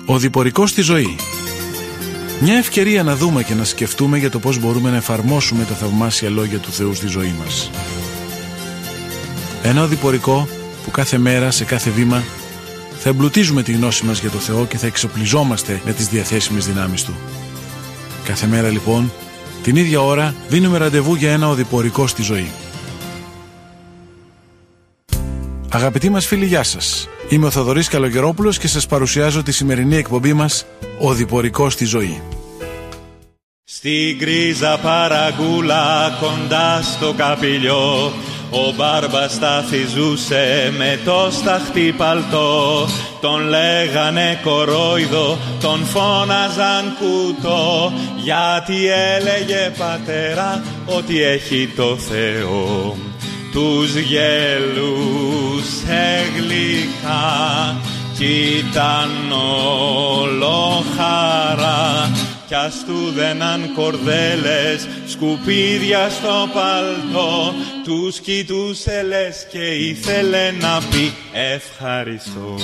Ο διπορικός στη ζωή. Μια ευκαιρία να δούμε και να σκεφτούμε για το πώς μπορούμε να εφαρμόσουμε τα θαυμάσια λόγια του Θεού στη ζωή μας. Ένα οδηπορικό που κάθε μέρα, σε κάθε βήμα, θα εμπλουτίζουμε τη γνώση μας για το Θεό και θα εξοπλιζόμαστε με τις διαθέσιμες δυνάμεις Του. Κάθε μέρα λοιπόν, την ίδια ώρα, δίνουμε ραντεβού για ένα οδηπορικό στη ζωή. Αγαπητοί μας φίλοι, γεια σας. Είμαι ο Θοδωρής Καλογερόπουλος και σας παρουσιάζω τη σημερινή εκπομπή μας «Οδηπορικό στη ζωή». Στην γκρίζα παραγκούλα κοντά στο καπηλιό, ο Μπάρμπας ταφιζούσε με το σταχτή παλτό. Τον λέγανε κορόιδο, τον φώναζαν κουτό, γιατί έλεγε πατέρα ότι έχει το Θεό. Τους γέλους γλυκά κι ήταν όλο χαρά, κι ας του δέναν κορδέλες σκουπίδια στο παλτό. Τους κοιτούσε λες και ήθελε να πει ευχαριστώ.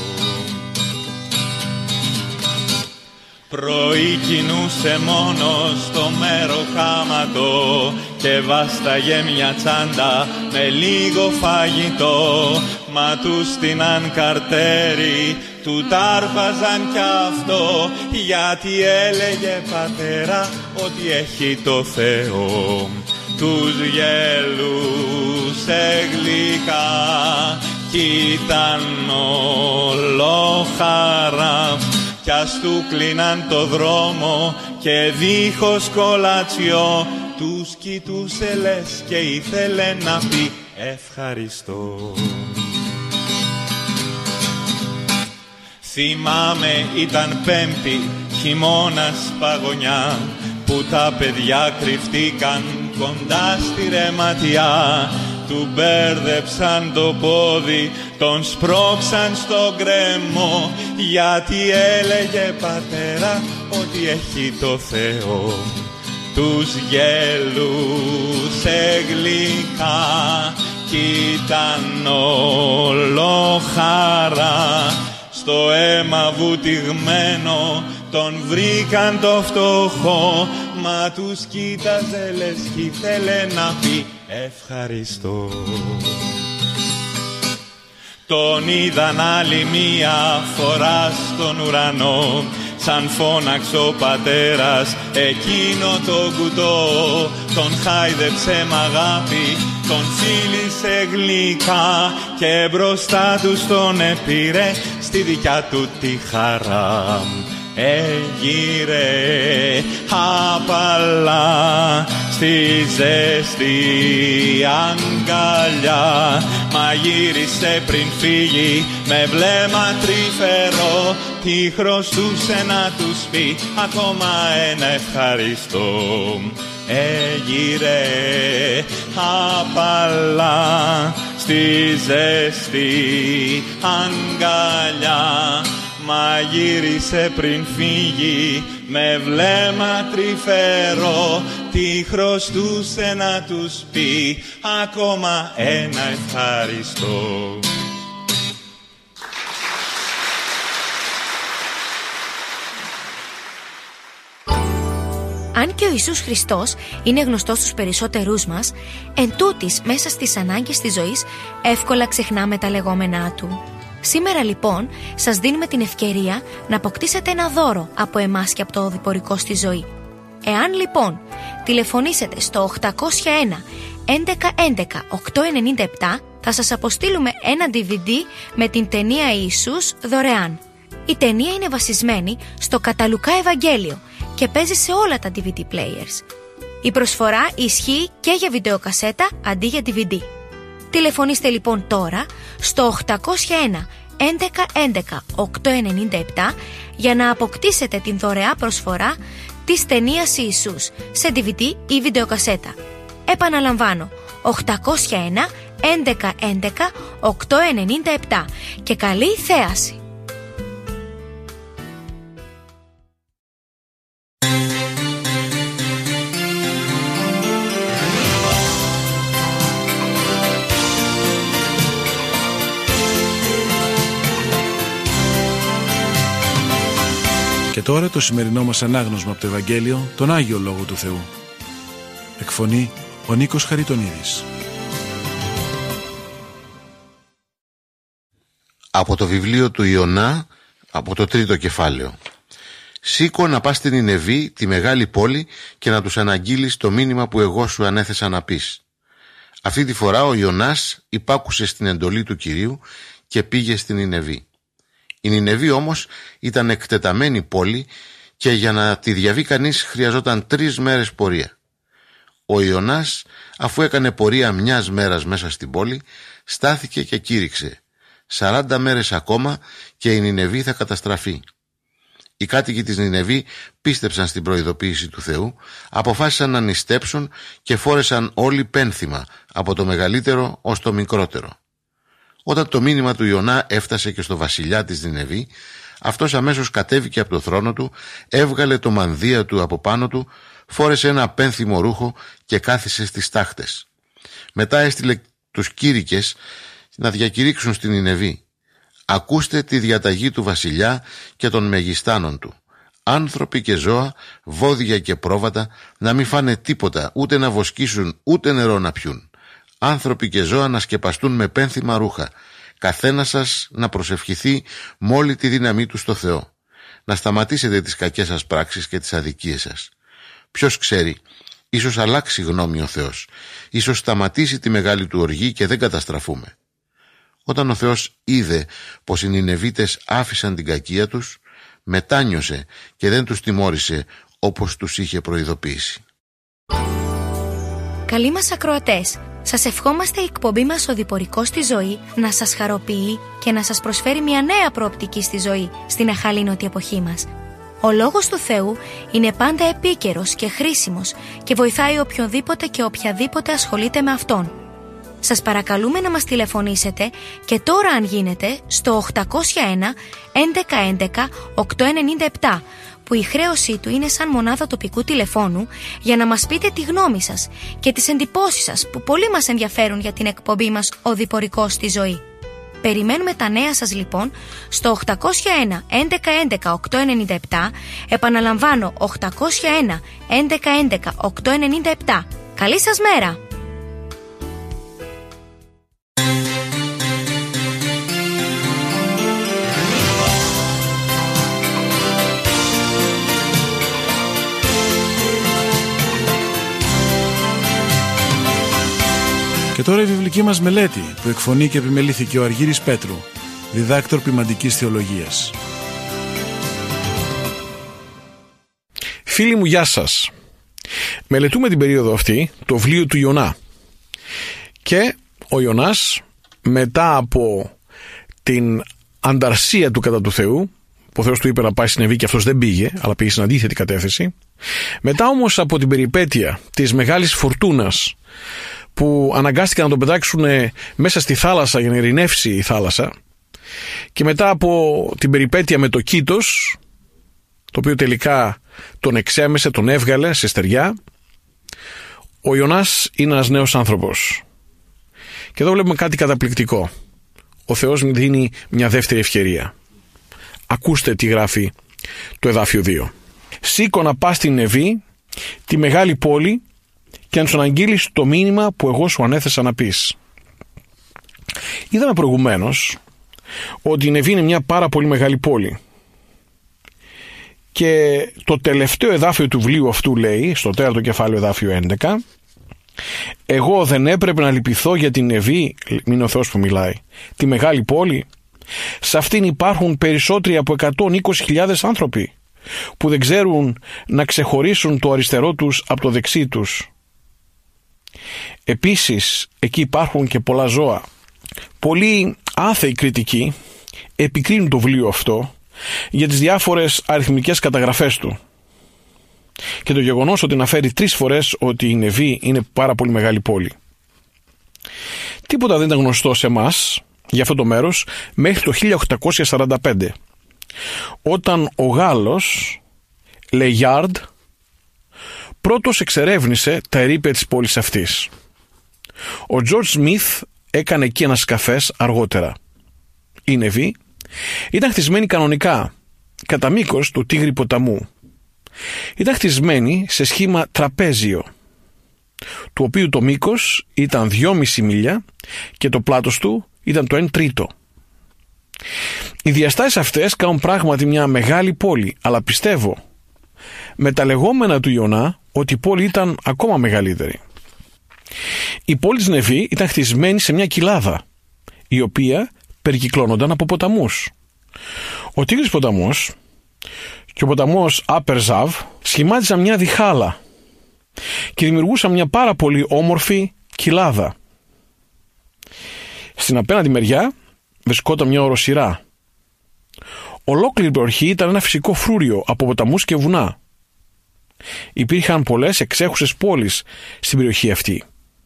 Πρωί κινούσε μόνο στο μεροκάματο και βάσταγε μια τσάντα με λίγο φαγητό. Μα του στείναν καρτέρι, του τάρπαζαν κι αυτό, γιατί έλεγε πατέρα ότι έχει το Θεό. Τους γέλουσε γλυκά κι ήταν όλο χαρά, κι ας του κλείναν το δρόμο και δίχως κολατσιό, τους κοιτούσε λες και ήθελε να πει ευχαριστώ. Θυμάμαι ήταν Πέμπτη, χειμώνας παγωνιά, που τα παιδιά κρυφτήκαν κοντά στη ρεματιά. Του μπέρδεψαν το πόδι, τον σπρώξαν στο γκρεμό, γιατί έλεγε πατέρα ότι έχει το Θεό. Τους γέλουσε γλυκά κι ήταν όλο χαρά, στο αίμα βουτυγμένο τον βρήκαν το φτωχό, μα τους κοίταζε λες κι ήθελε να πει ευχαριστώ. Τον είδαν άλλη μία φορά στον ουρανό, σαν φώναξε ο πατέρας εκείνο το κουτό. Τον χάιδεψε μ' αγάπη, τον φίλησε γλυκά και μπροστά τους τον επήρε στη δικιά του τη χαρά. Έγειρε απαλά στη ζέστη αγκαλιά, μα γύρισε πριν φύγει με βλέμμα τρυφερό, τι χρωστούσε να τους πει ακόμα ένα ευχαριστώ. Έγειρε απαλά στη ζέστη αγκαλιά, μα γύρισε πριν φύγει με βλέμμα τρυφερό, τι χρωστούσε να τους πει ακόμα ένα ευχαριστώ. Αν και ο Ιησούς Χριστός είναι γνωστός στους περισσότερούς μας, εντούτοις μέσα στις ανάγκες της ζωής εύκολα ξεχνάμε τα λεγόμενά Του. Σήμερα λοιπόν σας δίνουμε την ευκαιρία να αποκτήσετε ένα δώρο από εμάς και από το οδηπορικό στη ζωή. Εάν λοιπόν τηλεφωνήσετε στο 801 11 11 897, θα σας αποστείλουμε ένα DVD με την ταινία Ιησούς δωρεάν. Η ταινία είναι βασισμένη στο κατά Λουκά Ευαγγέλιο και παίζει σε όλα τα DVD players. Η προσφορά ισχύει και για βιντεοκασέτα αντί για DVD. Τηλεφωνήστε λοιπόν τώρα στο 801 11 11 897 για να αποκτήσετε την δωρεά προσφορά της ταινίας Ιησούς σε DVD ή βιντεοκασέτα. Επαναλαμβάνω, 801 11 11 897 και καλή θέαση! Και τώρα το σημερινό μας ανάγνωσμα από το Ευαγγέλιο, τον Άγιο Λόγο του Θεού. Εκφωνεί ο Νίκος Χαριτονίδης. Από το βιβλίο του Ιωνά, από το 3ο κεφάλαιο. Σήκω να πας στην Νινεβή, τη μεγάλη πόλη, και να τους αναγγείλεις το μήνυμα που εγώ σου ανέθεσα να πεις. Αυτή τη φορά ο Ιωνάς υπάκουσε στην εντολή του Κυρίου και πήγε στην Νινεβή. Η Νινεβή όμως ήταν εκτεταμένη πόλη και για να τη διαβεί κανείς χρειαζόταν 3 μέρες πορεία. Ο Ιωνάς, αφού έκανε πορεία 1 μέρας μέσα στην πόλη, στάθηκε και κήρυξε: 40 μέρες ακόμα και η Νινεβή θα καταστραφεί. Οι κάτοικοι της Νινεβή πίστεψαν στην προειδοποίηση του Θεού, αποφάσισαν να νηστέψουν και φόρεσαν όλοι πένθυμα, από το μεγαλύτερο ως το μικρότερο. Όταν το μήνυμα του Ιωνά έφτασε και στο βασιλιά της Νινεβή, αυτός αμέσως κατέβηκε από το θρόνο του, έβγαλε το μανδύα του από πάνω του, φόρεσε ένα πένθυμο ρούχο και κάθισε στις τάχτες. Μετά έστειλε τους κήρυκες να διακηρύξουν στην Νινεβή: ακούστε τη διαταγή του βασιλιά και των μεγιστάνων του. Άνθρωποι και ζώα, βόδια και πρόβατα, να μην φάνε τίποτα, ούτε να βοσκήσουν, ούτε νερό να πιούν. Άνθρωποι και ζώα να σκεπαστούν με πένθυμα ρούχα. Καθένας σας να προσευχηθεί με όλη τη δύναμή του στο Θεό. Να σταματήσετε τις κακές σας πράξεις και τις αδικίες σας. Ποιος ξέρει, ίσως αλλάξει γνώμη ο Θεός. Ίσως σταματήσει τη μεγάλη του οργή και δεν καταστραφούμε. Όταν ο Θεός είδε πως οι Νινεβίτες άφησαν την κακία τους, μετάνιωσε και δεν τους τιμώρησε όπως τους είχε προειδοποιήσει. Καλοί μας ακροατές, σας ευχόμαστε η εκπομπή μας «Οδηπορικός στη ζωή» να σας χαροποιεί και να σας προσφέρει μια νέα προοπτική στη ζωή στην αχαλήνωτη εποχή μας. Ο Λόγος του Θεού είναι πάντα επίκαιρος και χρήσιμος και βοηθάει οποιονδήποτε και οποιαδήποτε ασχολείται με Αυτόν. Σας παρακαλούμε να μας τηλεφωνήσετε και τώρα, αν γίνεται, στο 801 1111 897, που η χρέωσή του είναι σαν μονάδα τοπικού τηλεφώνου, για να μας πείτε τη γνώμη σας και τις εντυπώσεις σας που πολύ μας ενδιαφέρουν για την εκπομπή μας «Οδηπορικός στη ζωή». Περιμένουμε τα νέα σας λοιπόν στο 801 1111 897, επαναλαμβάνω 801 1111 897. Καλή σας μέρα! Και τώρα η βιβλική μας μελέτη που εκφωνεί και επιμελήθηκε ο Αργύρης Πέτρου, διδάκτορ ποιμαντικής θεολογίας. Φίλοι μου, γεια σας. Μελετούμε την περίοδο αυτή το βιβλίο του Ιωνά. Και ο Ιωνάς, μετά από την ανταρσία του κατά του Θεού, που ο Θεός του είπε να πάει στην Νινεβή και αυτός δεν πήγε, αλλά πήγε στην αντίθετη κατεύθυνση, μετά όμως από την περιπέτεια της μεγάλης φουρτούνας που αναγκάστηκαν να τον πετάξουν μέσα στη θάλασσα για να ειρηνεύσει η θάλασσα, και μετά από την περιπέτεια με το Κήτος, το οποίο τελικά τον εξέμεσε, τον έβγαλε σε στεριά, ο Ιωνάς είναι ένας νέος άνθρωπος. Και εδώ βλέπουμε κάτι καταπληκτικό. Ο Θεός μου δίνει μια δεύτερη ευκαιρία. Ακούστε τι γράφει το εδάφιο 2. Σήκω να πας στην Νινεβή, τη μεγάλη πόλη, και να τους αναγγείλεις το μήνυμα που εγώ σου ανέθεσα να πεις. Είδαμε προηγουμένως ότι η Νινεβή είναι μια πάρα πολύ μεγάλη πόλη. Και το τελευταίο εδάφιο του βιβλίου αυτού λέει, στο 4ο κεφάλαιο εδάφιο 11, εγώ δεν έπρεπε να λυπηθώ για την Νινεβή, είναι ο Θεός που μιλάει, τη μεγάλη πόλη. Σε αυτήν υπάρχουν περισσότεροι από 120.000 άνθρωποι που δεν ξέρουν να ξεχωρίσουν το αριστερό τους από το δεξί τους. Επίσης, εκεί υπάρχουν και πολλά ζώα. Πολλοί άθεοι κριτικοί επικρίνουν το βιβλίο αυτό για τις διάφορες αριθμικές καταγραφές του και το γεγονός ότι αναφέρει 3 φορές ότι η Νινεβή είναι πάρα πολύ μεγάλη πόλη. Τίποτα δεν ήταν γνωστό σε εμάς για αυτό το μέρος μέχρι το 1845, όταν ο Γάλλος Λεγιάρντ πρώτος εξερεύνησε τα ερείπια της πόλης αυτής. Ο Τζορτζ Σμιθ έκανε εκεί ένα σκαφές αργότερα. Η Νινεβή ήταν χτισμένη κανονικά κατά μήκος του Τίγρη ποταμού. Ήταν χτισμένη σε σχήμα τραπέζιο, του οποίου το μήκος ήταν 2,5 μίλια και το πλάτος του ήταν το 1/3. Οι διαστάσεις αυτές κάνουν πράγματι μια μεγάλη πόλη, αλλά πιστεύω με τα λεγόμενα του Ιωνά ότι η πόλη ήταν ακόμα μεγαλύτερη. Η πόλη της Νεβή ήταν χτισμένη σε μια κοιλάδα, η οποία περικυκλώνονταν από ποταμούς. Ο Τίγρης ποταμός και ο ποταμός Απερζάβ σχημάτιζαν μια διχάλα και δημιουργούσαν μια πάρα πολύ όμορφη κοιλάδα. Στην απέναντι μεριά βρισκόταν μια οροσειρά. Ολόκληρη η περιοχή ήταν ένα φυσικό φρούριο από ποταμούς και βουνά. Υπήρχαν πολλές εξέχουσες πόλεις στην περιοχή αυτή.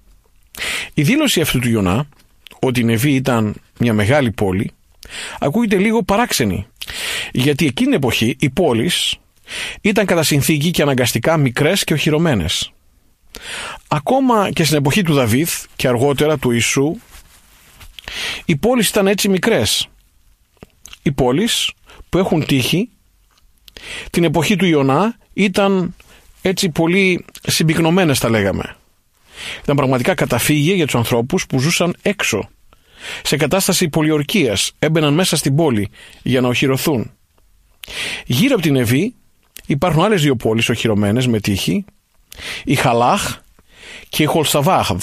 Η δήλωση αυτού του Ιωνά, ότι η Νεβή ήταν μια μεγάλη πόλη, ακούγεται λίγο παράξενη, γιατί εκείνη την εποχή οι πόλεις ήταν κατά συνθήκη και αναγκαστικά μικρές και οχυρωμένες. Ακόμα και στην εποχή του Δαβίδ και αργότερα του Ιησού, οι πόλεις ήταν έτσι μικρές. Οι πόλεις που έχουν τύχει την εποχή του Ιωνά ήταν έτσι πολύ συμπυκνωμένες, θα λέγαμε. Ήταν πραγματικά καταφύγια για τους ανθρώπους που ζούσαν έξω, σε κατάσταση πολιορκίας, έμπαιναν μέσα στην πόλη για να οχυρωθούν. Γύρω από την Νεβή υπάρχουν άλλες 2 πόλεις οχυρωμένες με τείχη, η Χαλάχ και η Χολσαβάχδ.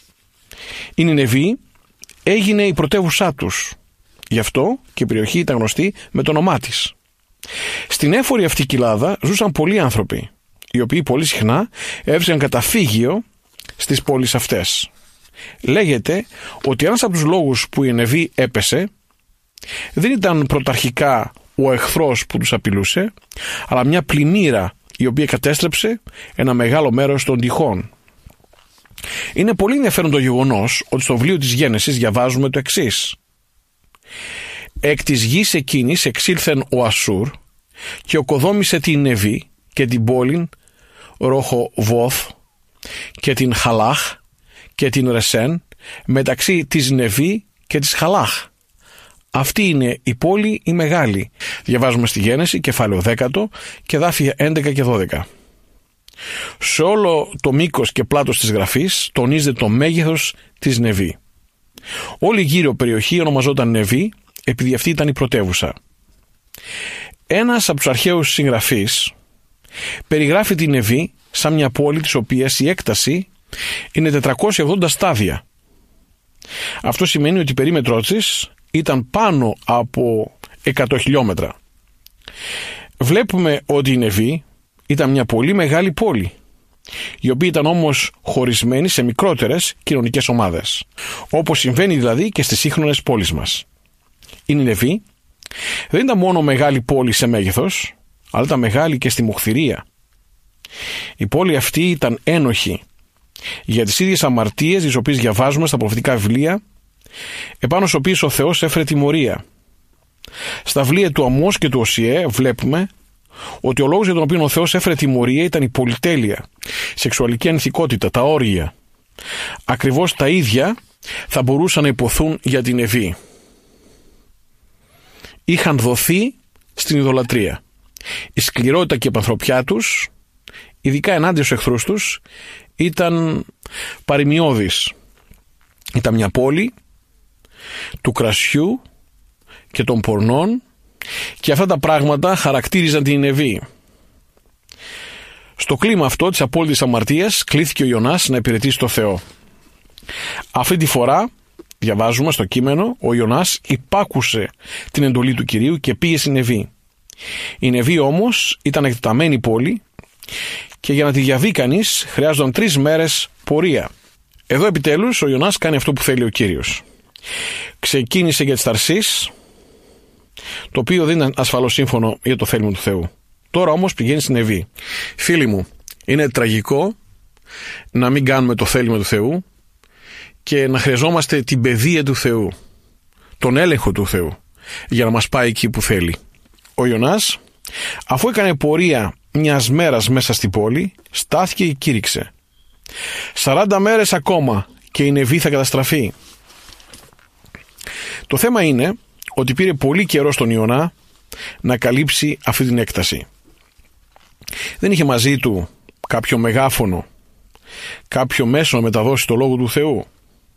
Η Νινεβή έγινε η πρωτεύουσά τους, γι' αυτό και η περιοχή ήταν γνωστή με το όνομά της. Στην έφορη αυτή κοιλάδα ζούσαν πολλοί άνθρωποι, οι οποίοι πολύ συχνά έβρισκαν καταφύγιο στις πόλεις αυτές. Λέγεται ότι ένας από τους λόγους που η Νεβή έπεσε δεν ήταν πρωταρχικά ο εχθρός που τους απειλούσε, αλλά μια πλημμύρα η οποία κατέστρεψε ένα μεγάλο μέρος των τυχών. Είναι πολύ ενδιαφέρον το γεγονός ότι στο βιβλίο της Γένεσης διαβάζουμε το εξής: «Εκ της γης εκείνης εξήλθεν ο Ασσούρ και οκοδόμησε την Νεβή και την πόλην Ροχοβόθ και την Χαλάχ και την Ρεσέν μεταξύ της Νεβή και της Χαλάχ. Αυτή είναι η πόλη η μεγάλη». Διαβάζουμε στη Γένεση κεφάλαιο 10 και δάφια 11 και 12. Σε όλο το μήκος και πλάτος της γραφής τονίζεται το μέγεθος της Νεβή. Όλη γύρω περιοχή ονομαζόταν Νεβή επειδή αυτή ήταν η πρωτεύουσα. Ένας από τους αρχαίους συγγραφείς περιγράφει την Νεβή σαν μια πόλη της οποίας η έκταση είναι 480 στάδια. Αυτό σημαίνει ότι η περίμετρό της ήταν πάνω από 100 χιλιόμετρα. Βλέπουμε ότι η Νεβή ήταν μια πολύ μεγάλη πόλη, η οποία ήταν όμως χωρισμένη σε μικρότερες κοινωνικές ομάδες, όπως συμβαίνει δηλαδή και στις σύγχρονες πόλεις μας. Η Νινεβή δεν ήταν μόνο μεγάλη πόλη σε μέγεθος, αλλά ήταν μεγάλη και στη μοχθηρία. Η πόλη αυτή ήταν ένοχη για τις ίδιες αμαρτίες τις οποίες διαβάζουμε στα προφητικά βιβλία, επάνω στις οποίες ο Θεός έφερε τιμωρία. Στα βιβλία του Αμώς και του Οσιέ βλέπουμε ότι ο λόγος για τον οποίο ο Θεός έφερε τιμωρία ήταν η πολυτέλεια, σεξουαλική ανηθικότητα, τα όργια. Ακριβώς τα ίδια θα μπορούσαν να υποθούν για την Νεβή. Είχαν δοθεί στην ιδωλατρία. Η σκληρότητα και η επανθρωπιά τους, ειδικά ενάντια στους εχθρούς τους, ήταν παρημιώδης. Ήταν μια πόλη του κρασιού και των πορνών, και αυτά τα πράγματα χαρακτήριζαν την Νεβή. Στο κλίμα αυτό της απόλυτης αμαρτίας κλήθηκε ο Ιωνάς να υπηρετήσει το Θεό. Αυτή τη φορά, διαβάζουμε στο κείμενο, ο Ιωνάς υπάκουσε την εντολή του Κυρίου και πήγε στη Νεβή. Η Νεβή όμως ήταν εκτεταμένη πόλη και για να τη διαβεί κανείς χρειάζονταν 3 μέρες πορεία. Εδώ επιτέλους ο Ιωνάς κάνει αυτό που θέλει ο Κύριος. Ξεκίνησε για τις Ταρσείς, το οποίο δεν ήταν ασφαλώς σύμφωνο για το θέλημα του Θεού. Τώρα όμως πηγαίνει στην Νεβή. Φίλοι μου, είναι τραγικό να μην κάνουμε το θέλημα του Θεού και να χρειαζόμαστε την παιδεία του Θεού, τον έλεγχο του Θεού, για να μας πάει εκεί που θέλει. Ο Ιωνάς, αφού έκανε πορεία μιας μέρας μέσα στην πόλη, στάθηκε και κήρυξε: 40 μέρες ακόμα και η Νεβή θα καταστραφεί. Το θέμα είναι ότι πήρε πολύ καιρό στον Ιωνά να καλύψει αυτή την έκταση. Δεν είχε μαζί του κάποιο μεγάφωνο, κάποιο μέσο να μεταδώσει το Λόγο του Θεού.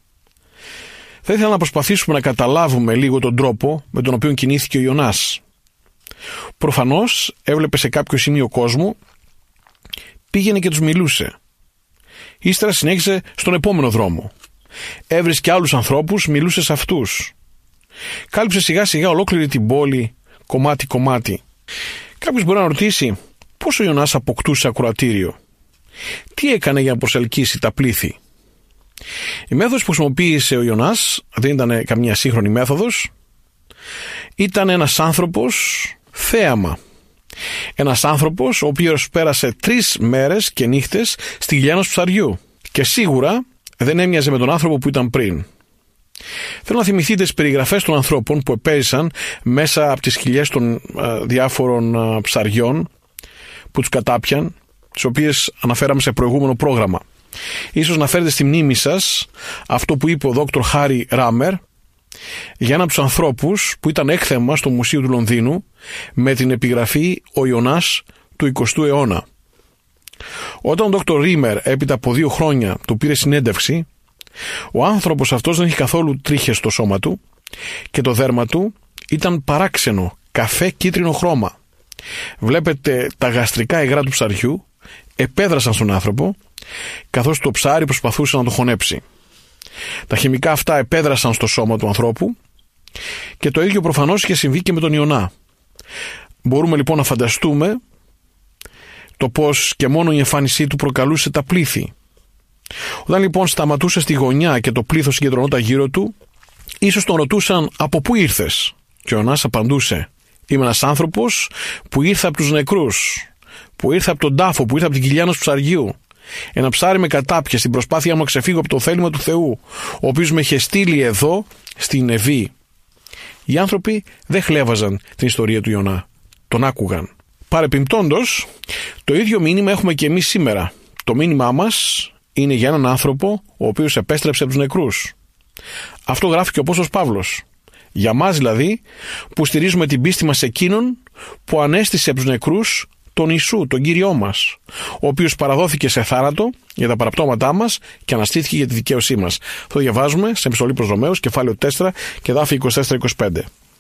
Θα ήθελα να προσπαθήσουμε να καταλάβουμε λίγο τον τρόπο με τον οποίο κινήθηκε ο Ιωνάς. Προφανώς έβλεπε σε κάποιο σημείο κόσμο, πήγαινε και τους μιλούσε. Ύστερα συνέχισε στον επόμενο δρόμο. Έβρισκε άλλους ανθρώπους, μιλούσε σε αυτούς. Κάλυψε σιγά σιγά ολόκληρη την πόλη, κομμάτι-κομμάτι. Κάποιος μπορεί να ρωτήσει πώς ο Ιωνάς αποκτούσε ακροατήριο. Τι έκανε για να προσελκύσει τα πλήθη. Η μέθοδος που χρησιμοποίησε ο Ιωνάς δεν ήταν καμία σύγχρονη μέθοδος. Ήταν ένας άνθρωπος θέαμα. Ένας άνθρωπος ο οποίος πέρασε 3 μέρες και νύχτες στη κοιλιά ενός ψαριού. Και σίγουρα δεν έμοιαζε με τον άνθρωπο που ήταν πριν. Θέλω να θυμηθείτε τις περιγραφές των ανθρώπων που επέζησαν μέσα από τις κοιλιές των διάφορων ψαριών που τους κατάπιαν, τις οποίες αναφέραμε σε προηγούμενο πρόγραμμα. Ίσως να φέρετε στη μνήμη σας αυτό που είπε ο Δόκτωρ Χάρι Ράμερ για έναν από τους ανθρώπους που ήταν έκθεμα στο Μουσείο του Λονδίνου με την επιγραφή «Ο Ιωνάς του 20ου αιώνα». Όταν ο Δόκτωρ Ρίμερ έπειτα από 2 χρόνια του πήρε συνέντευξη, ο άνθρωπος αυτός δεν είχε καθόλου τρίχες στο σώμα του και το δέρμα του ήταν παράξενο, καφέ κίτρινο χρώμα. Βλέπετε τα γαστρικά υγρά του ψαριού επέδρασαν στον άνθρωπο καθώς το ψάρι προσπαθούσε να το χωνέψει. Τα χημικά αυτά επέδρασαν στο σώμα του ανθρώπου και το ίδιο προφανώς είχε συμβεί και με τον Ιωνά. Μπορούμε λοιπόν να φανταστούμε το πως και μόνο η εμφάνισή του προκαλούσε τα πλήθη. Όταν λοιπόν σταματούσε στη γωνιά και το πλήθος συγκεντρωνόταν γύρω του, ίσως τον ρωτούσαν «Από πού ήρθες?» Και ο Ιωνάς απαντούσε «Είμαι ένας άνθρωπος που ήρθε από τους νεκρούς, που ήρθε από τον τάφο, που ήρθε από την κοιλιά ενός ψαριού. Ένα ψάρι με κατάπιε στην προσπάθεια μου να ξεφύγω από το θέλημα του Θεού, ο οποίος με είχε στείλει εδώ στην Νεβή». Οι άνθρωποι δεν χλέβαζαν την ιστορία του Ιωνά, τον άκουγαν. Παρεπιπτόντως, το ίδιο μήνυμα έχουμε και εμείς σήμερα. Το μήνυμά μας είναι για έναν άνθρωπο ο οποίος επέστρεψε από τους νεκρούς. Αυτό γράφει και ο Απόστολος Παύλος. Για μας δηλαδή που στηρίζουμε την πίστη μας σε εκείνον που ανέστησε από τους νεκρούς τον Ιησού, τον Κύριό μας, ο οποίος παραδόθηκε σε θάνατο για τα παραπτώματά μας και αναστήθηκε για τη δικαίωσή μας. Αυτό διαβάζουμε σε Επιστολή προς Ρωμαίους, κεφάλαιο 4 και εδάφη 24-25.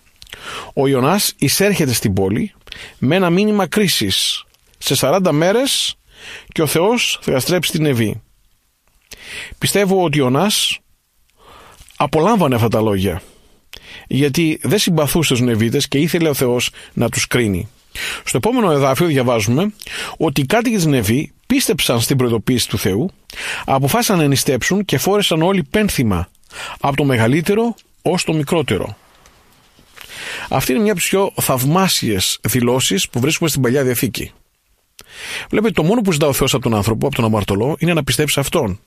Ο Ιωνάς εισέρχεται στην πόλη με ένα μήνυμα κρίσης. Σε 40 μέρες και ο Θεός θα καταστρέψει την Νεβή. Πιστεύω ότι ο Ιωνάς απολάμβανε αυτά τα λόγια, γιατί δεν συμπαθούσε τους Νεβίτες και ήθελε ο Θεός να τους κρίνει. Στο επόμενο εδάφιο διαβάζουμε ότι οι κάτοικοι της Νεβή πίστεψαν στην προειδοποίηση του Θεού, αποφάσισαν να ενιστέψουν και φόρεσαν όλοι πένθυμα, από το μεγαλύτερο ως το μικρότερο. Αυτή είναι μια από τις πιο θαυμάσιες δηλώσεις που βρίσκουμε στην Παλιά Διαθήκη. Βλέπετε, το μόνο που ζητά ο Θεός από τον άνθρωπο, από τον αμαρτωλό, είναι να πιστέψει Αυτόν.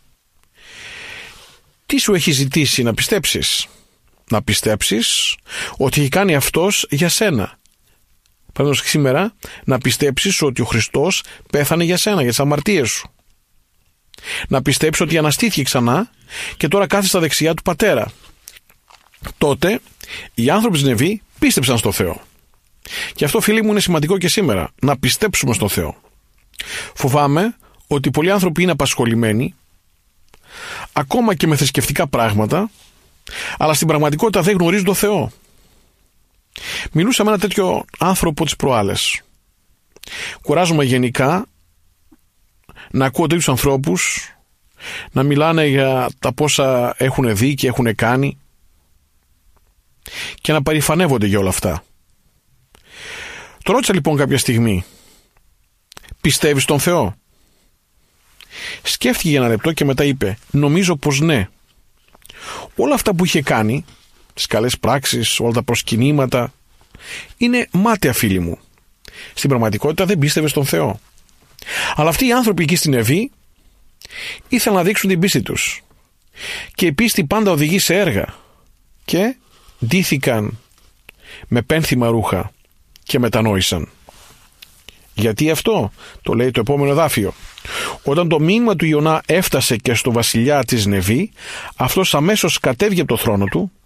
Τι σου έχει ζητήσει να πιστέψεις? Να πιστέψεις ότι έχει κάνει Αυτός για σένα. Παραδείγματος σήμερα, να πιστέψεις ότι ο Χριστός πέθανε για σένα, για τις αμαρτίες σου. Να πιστέψεις ότι αναστήθηκε ξανά και τώρα κάθεται στα δεξιά του Πατέρα. Τότε οι άνθρωποι της Νεβή πίστεψαν στο Θεό. Και αυτό, φίλοι μου, είναι σημαντικό και σήμερα, να πιστέψουμε στο Θεό. Φοβάμαι ότι πολλοί άνθρωποι είναι απασχολημένοι ακόμα και με θρησκευτικά πράγματα, αλλά στην πραγματικότητα δεν γνωρίζουν το Θεό. Μιλούσα με ένα τέτοιο άνθρωπο τις προάλλες. Κουράζομαι γενικά να ακούω τέτοιους ανθρώπους να μιλάνε για τα πόσα έχουν δει και έχουν κάνει και να παρηφανεύονται για όλα αυτά. Το ρώτησα λοιπόν κάποια στιγμή, πιστεύεις τον Θεό? Σκέφτηκε για ένα λεπτό και μετά είπε, νομίζω πως ναι. Όλα αυτά που είχε κάνει, τις καλές πράξεις, όλα τα προσκυνήματα, είναι μάταια, φίλοι μου. Στην πραγματικότητα δεν πίστευε στον Θεό. Αλλά αυτοί οι άνθρωποι εκεί στην Νεβή ήθελαν να δείξουν την πίστη τους. Και η πίστη πάντα οδηγεί σε έργα. Και ντύθηκαν με πένθυμα ρούχα και μετανόησαν. Γιατί αυτό? Το λέει το επόμενο εδάφιο. Όταν το μήνυμα του Ιωνά έφτασε και στο βασιλιά της Νεβή, αυτός αμέσως κατέβηκε από το θρόνο του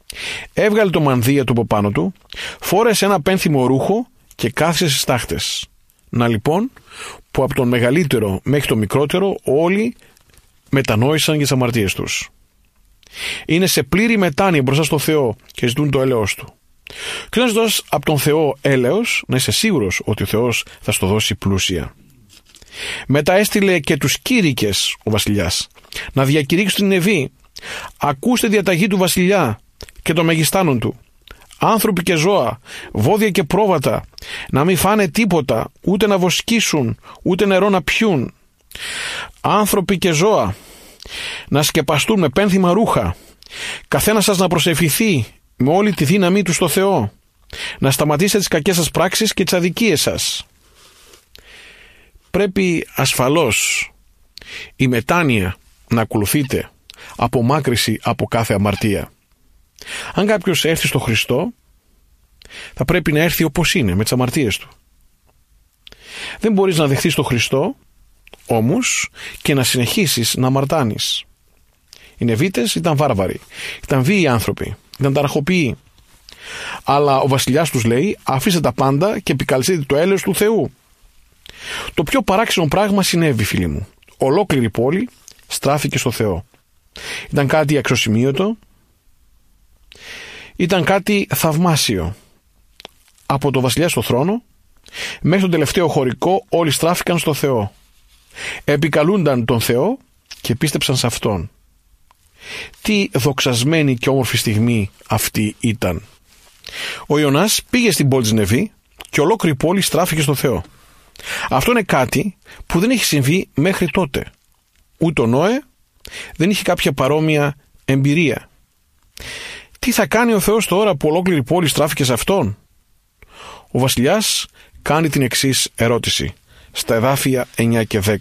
Έβγαλε το μανδύα του από πάνω του, φόρεσε ένα πένθυμο ρούχο και κάθισε στις τάχτες. Να λοιπόν, που από τον μεγαλύτερο μέχρι τον μικρότερο όλοι μετανόησαν για τις αμαρτίες τους. Είναι σε πλήρη μετάνοια μπροστά στο Θεό και ζητούν το έλεος του. Και όταν ζητάς από τον Θεό έλεος, να είσαι σίγουρος ότι ο Θεός θα στο δώσει πλούσια. Μετά έστειλε και τους κήρυκες ο βασιλιάς να διακηρύξουν την Νινεβή. Ακούστε διαταγή του βασιλιά και των μεγιστάνων του. Άνθρωποι και ζώα, βόδια και πρόβατα, να μην φάνε τίποτα, ούτε να βοσκήσουν, ούτε νερό να πιούν. Άνθρωποι και ζώα, να σκεπαστούν με πένθυμα ρούχα, καθένας σας να προσευχηθεί με όλη τη δύναμή του στο Θεό, να σταματήσετε τις κακές σας πράξεις και τις αδικίες σας. Πρέπει ασφαλώς η μετάνοια να ακολουθείτε, απομάκρυση από κάθε αμαρτία. Αν κάποιος έρθει στο Χριστό, θα πρέπει να έρθει όπως είναι, με τις αμαρτίες του. Δεν μπορείς να δεχθείς τον Χριστό όμως και να συνεχίσεις να αμαρτάνεις. Οι Νεβίτες ήταν βάρβαροι, ήταν βίαιοι άνθρωποι, ήταν ταραχοποιοί. Αλλά ο βασιλιάς τους λέει: αφήστε τα πάντα και επικαλεστείτε το έλεος του Θεού. Το πιο παράξενο πράγμα συνέβη, φίλοι μου. Ολόκληρη η πόλη στράφηκε στο Θεό. Ήταν κάτι αξιοσημείωτο, ήταν κάτι θαυμάσιο. Από το βασιλιά στο θρόνο μέχρι τον τελευταίο χωρικό όλοι στράφηκαν στο Θεό. Επικαλούνταν τον Θεό και πίστεψαν σε Αυτόν. Τι δοξασμένη και όμορφη στιγμή αυτή ήταν. Ο Ιωνάς πήγε στην πόλη της Νινεβή και ολόκληρη η πόλη στράφηκε στο Θεό. Αυτό είναι κάτι που δεν έχει συμβεί μέχρι τότε. Ούτε ο Νόε δεν είχε κάποια παρόμοια εμπειρία. Τι θα κάνει ο Θεός τώρα που ολόκληρη η πόλη στράφηκε σε Αυτόν? Ο βασιλιάς κάνει την εξής ερώτηση στα εδάφια 9 και 10.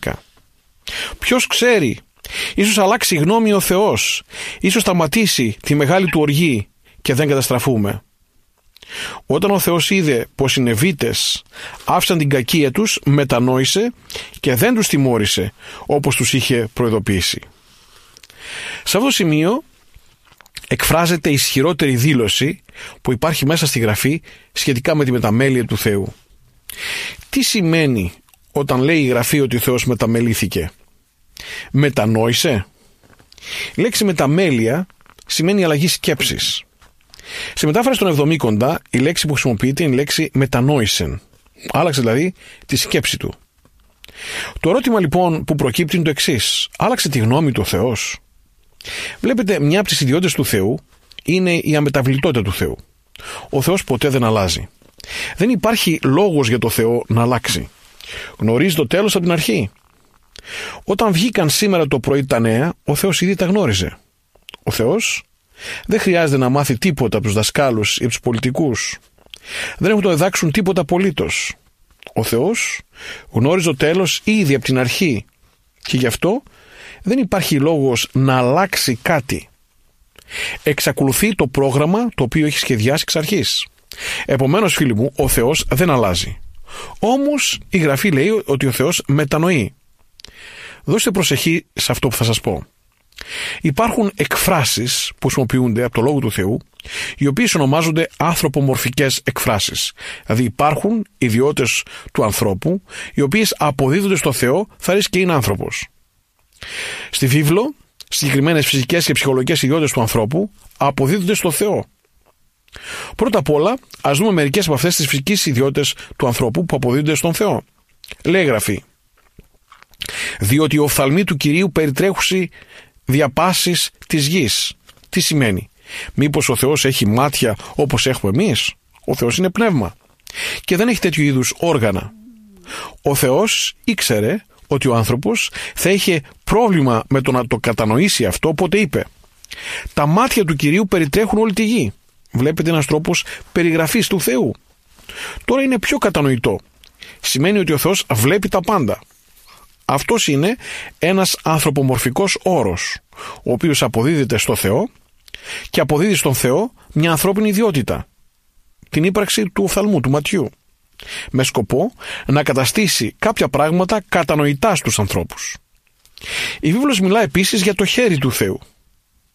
Ποιος ξέρει, ίσως αλλάξει γνώμη ο Θεός, ίσως σταματήσει τη μεγάλη του οργή και δεν καταστραφούμε. Όταν ο Θεός είδε πως οι Νεβίτες άφησαν την κακία τους, μετανόησε και δεν τους τιμώρησε όπως τους είχε προειδοποιήσει. Σε αυτό το σημείο εκφράζεται η ισχυρότερη δήλωση που υπάρχει μέσα στη Γραφή σχετικά με τη μεταμέλεια του Θεού. Τι σημαίνει όταν λέει η Γραφή ότι ο Θεός μεταμελήθηκε? Μετανόησε. Η λέξη μεταμέλεια σημαίνει αλλαγή σκέψης. Σε μετάφραση των Εβδομήκοντα η λέξη που χρησιμοποιείται είναι η λέξη μετανόησεν. Άλλαξε δηλαδή τη σκέψη του. Το ερώτημα λοιπόν που προκύπτει είναι το εξής: άλλαξε τη γνώμη του ο Θεός? Βλέπετε, μια από τις ιδιότητες του Θεού είναι η αμεταβλητότητα του Θεού. Ο Θεός ποτέ δεν αλλάζει. Δεν υπάρχει λόγος για το Θεό να αλλάξει. Γνωρίζει το τέλος από την αρχή. Όταν βγήκαν σήμερα το πρωί τα νέα, ο Θεός ήδη τα γνώριζε. Ο Θεός δεν χρειάζεται να μάθει τίποτα από τους δασκάλους ή από τους πολιτικούς. Δεν έχουν το διδάξουν τίποτα απολύτως. Ο Θεός γνώριζε το τέλος ήδη από την αρχή και γι' αυτό δεν υπάρχει λόγος να αλλάξει κάτι. Εξακολουθεί το πρόγραμμα το οποίο έχει σχεδιάσει εξ αρχής. Επομένως, φίλοι μου, ο Θεός δεν αλλάζει. Όμως η Γραφή λέει ότι ο Θεός μετανοεί. Δώστε προσοχή σε αυτό που θα σας πω. Υπάρχουν εκφράσεις που χρησιμοποιούνται από το Λόγο του Θεού, οι οποίες ονομάζονται ανθρωπομορφικές εκφράσεις. Δηλαδή υπάρχουν ιδιότητες του ανθρώπου, οι οποίες αποδίδονται στο Θεό, θα ρίξει και είναι άνθρωπος. Στη βίβλο, συγκεκριμένες φυσικές και ψυχολογικές ιδιότητες του ανθρώπου αποδίδονται στο Θεό. Πρώτα απ' όλα, ας δούμε μερικές από αυτές τις φυσικές ιδιότητες του ανθρώπου που αποδίδονται στον Θεό. Λέει η Γραφή: διότι οι οφθαλμοί του Κυρίου περιτρέχουσι διαπάσεις της γης. Τι σημαίνει? Μήπως ο Θεός έχει μάτια όπως έχουμε εμείς? Ο Θεός είναι πνεύμα και δεν έχει τέτοιου είδους όργανα. Ο Θεός ήξερε ότι ο άνθρωπος θα είχε πρόβλημα με το να το κατανοήσει αυτό, οπότε είπε: τα μάτια του Κυρίου περιτρέχουν όλη τη γη. Βλέπετε ένας τρόπος περιγραφής του Θεού. Τώρα είναι πιο κατανοητό. Σημαίνει ότι ο Θεός βλέπει τα πάντα. Αυτός είναι ένας ανθρωπομορφικός όρος, ο οποίος αποδίδεται στο Θεό και αποδίδει στον Θεό μια ανθρώπινη ιδιότητα, την ύπαρξη του οφθαλμού, του ματιού, με σκοπό να καταστήσει κάποια πράγματα κατανοητά στους ανθρώπους. Η βίβλος μιλά επίσης για το χέρι του Θεού.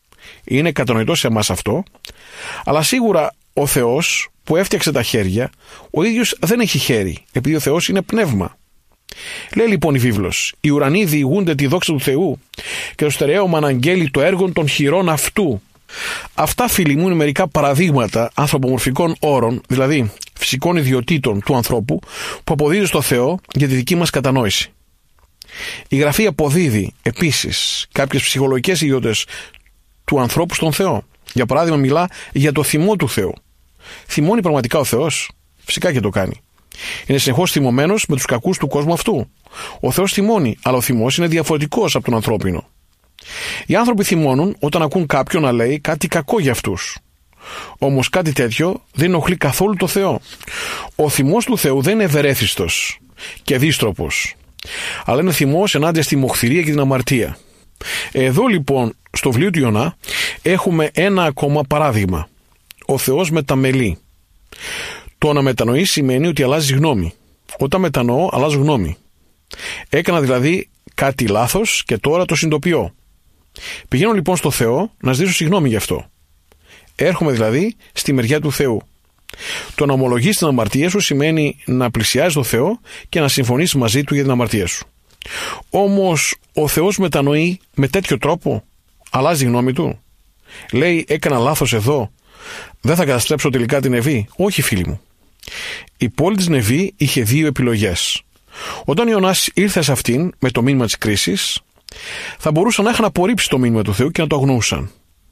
είναι κατανοητό σε εμάς αυτό, αλλά σίγουρα ο Θεός που έφτιαξε τα χέρια, ο ίδιος δεν έχει χέρι, επειδή ο Θεός είναι πνεύμα. Λέει λοιπόν η βίβλος: οι ουρανοί διηγούνται τη δόξα του Θεού και το στερέωμα αναγγέλει το έργο των χειρών αυτού. Αυτά, φίλοι μου, είναι μερικά παραδείγματα ανθρωπομορφικών όρων, δηλαδή φυσικών ιδιωτήτων του ανθρώπου, που αποδίδει στο Θεό για τη δική μας κατανόηση. Η Γραφή αποδίδει επίσης κάποιες ψυχολογικές ιδιότητες του ανθρώπου στον Θεό. Για παράδειγμα, μιλά για το θυμό του Θεού. Θυμώνει πραγματικά ο Θεός? Φυσικά και το κάνει. Είναι συνεχώς θυμωμένος με τους κακούς του κόσμου αυτού. Ο Θεός θυμώνει, αλλά ο θυμός είναι διαφορετικός από τον ανθρώπινο. Οι άνθρωποι θυμώνουν όταν ακούν κάποιον να λέει κάτι κακό για αυτούς. Όμως κάτι τέτοιο δεν ενοχλεί καθόλου το Θεό. Ο θυμός του Θεού δεν είναι ευερέθιστος και δίστροπος, αλλά είναι θυμός ενάντια στη μοχθηρία και την αμαρτία. Εδώ λοιπόν στο βιβλίο του Ιωνά έχουμε ένα ακόμα παράδειγμα. Ο Θεός μεταμελεί. Το να μετανοεί σημαίνει ότι αλλάζει γνώμη. Όταν μετανοώ, αλλάζω γνώμη. Έκανα δηλαδή κάτι λάθος και τώρα το συνειδητοποιώ. Πηγαίνω λοιπόν στο Θεό να ζητήσω συγγνώμη γι' αυτό. Έρχομαι δηλαδή στη μεριά του Θεού. Το να ομολογείς την αμαρτία σου σημαίνει να πλησιάζεις τον Θεό και να συμφωνείς μαζί του για την αμαρτία σου. Όμως ο Θεός μετανοεί με τέτοιο τρόπο? Αλλάζει γνώμη του? Λέει, έκανα λάθος εδώ, δεν θα καταστρέψω τελικά την Νεβή? Όχι, φίλοι μου. Η πόλη της Νεβή είχε δύο επιλογές. Όταν Ιωνάς ήρθε σε αυτήν με το μήνυμα της κρίσης, θα μπορούσαν να είχαν απορρίψει το μήνυμα του Θεού και να το αγνοούσαν,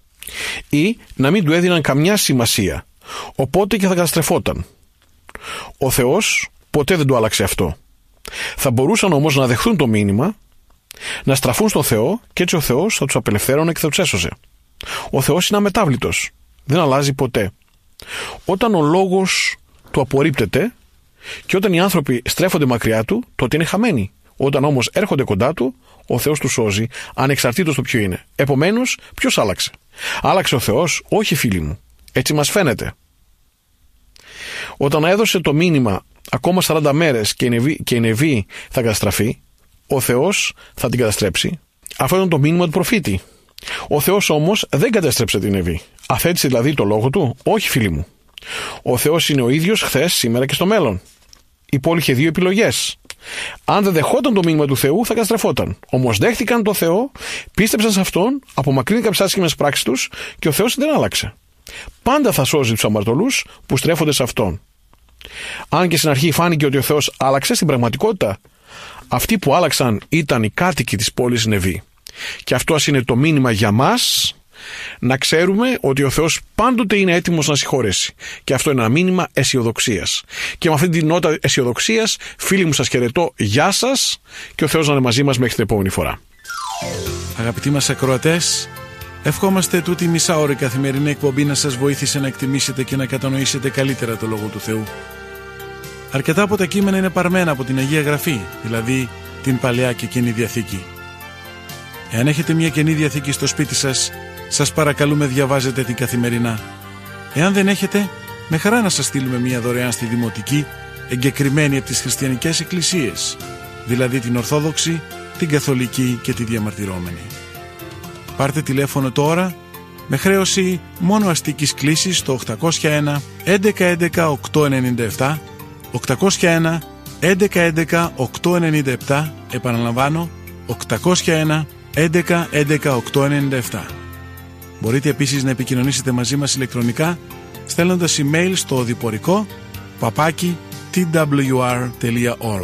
ή να μην του έδιναν καμιά σημασία, οπότε και θα καταστρεφόταν. Ο Θεός ποτέ δεν το άλλαξε αυτό. Θα μπορούσαν όμως να δεχθούν το μήνυμα, να στραφούν στον Θεό και έτσι ο Θεός θα τους απελευθέρωνε και θα τους έσωζε. Ο Θεός είναι αμετάβλητος, δεν αλλάζει ποτέ. Όταν ο λόγος του απορρίπτεται και όταν οι άνθρωποι στρέφονται μακριά του, τότε είναι χαμένοι. Όταν όμως έρχονται κοντά του, ο Θεός τους σώζει, ανεξαρτήτως το ποιο είναι. Επομένως, ποιος άλλαξε? Άλλαξε ο Θεός? Όχι, φίλοι μου. Έτσι μας φαίνεται. Όταν έδωσε το μήνυμα ακόμα 40 μέρες και η Νεβή θα καταστραφεί, ο Θεός θα την καταστρέψει. Αυτό ήταν το μήνυμα του προφήτη. Ο Θεός όμως δεν κατέστρεψε την Νεβή. Αφέτησε δηλαδή το λόγο του? Όχι, φίλοι μου. Ο Θεός είναι ο ίδιος χθες, σήμερα και στο μέλλον. Η πόλη είχε δύο επιλογές. Αν δεν δεχόταν το μήνυμα του Θεού, θα καταστρεφόταν. Όμως δέχτηκαν το Θεό, πίστεψαν σε αυτόν, απομακρύνθηκαν από τις άσχημες πράξεις τους και ο Θεός δεν άλλαξε. Πάντα θα σώζει τους αμαρτωλούς που στρέφονται σε αυτόν. Αν και στην αρχή φάνηκε ότι ο Θεός άλλαξε, στην πραγματικότητα αυτοί που άλλαξαν ήταν οι κάτοικοι της πόλης Νεβή. Και αυτό είναι το μήνυμα για μας, να ξέρουμε ότι ο Θεός πάντοτε είναι έτοιμος να συγχωρέσει. Και αυτό είναι ένα μήνυμα αισιοδοξίας. Και με αυτή την νότα αισιοδοξίας, φίλοι μου, σας χαιρετώ. Γεια σας και ο Θεός να είναι μαζί μας μέχρι την επόμενη φορά. Αγαπητοί μας ακροατές, ευχόμαστε τούτη μισάωρη καθημερινή εκπομπή να σας βοήθησε να εκτιμήσετε και να κατανοήσετε καλύτερα το Λόγο του Θεού. Αρκετά από τα κείμενα είναι παρμένα από την Αγία Γραφή, δηλαδή την Παλαιά και Καινή Διαθήκη. Εάν έχετε μια Καινή Διαθήκη στο σπίτι σας, σας παρακαλούμε διαβάζετε την καθημερινά. Εάν δεν έχετε, με χαρά να σας στείλουμε μια δωρεάν στη Δημοτική, εγκεκριμένη από τις χριστιανικές εκκλησίες, δηλαδή την Ορθόδοξη, την Καθολική και τη Διαμαρτυρόμενη. Πάρτε τηλέφωνο τώρα με χρέωση μόνο αστικής κλήσης στο 801 1111 897, 801 1111 897, επαναλαμβάνω 801 1111 897. Μπορείτε επίσης να επικοινωνήσετε μαζί μας ηλεκτρονικά στέλνοντας email στο οδηπορικό @twr.org.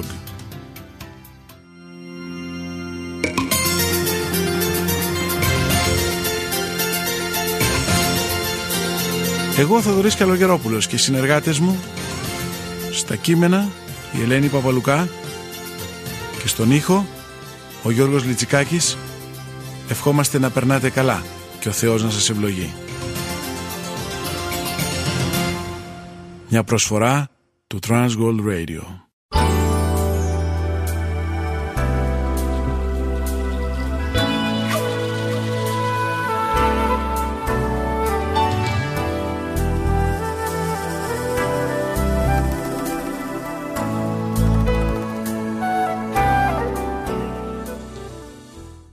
Εγώ, Θοδωρής Καλογερόπουλος, και οι συνεργάτες μου στα κείμενα η Ελένη Παπαλουκά και στον ήχο ο Γιώργος Λιτσικάκης, ευχόμαστε να περνάτε καλά και ο Θεός να σας ευλογεί. Μια προσφορά του Transworld Radio.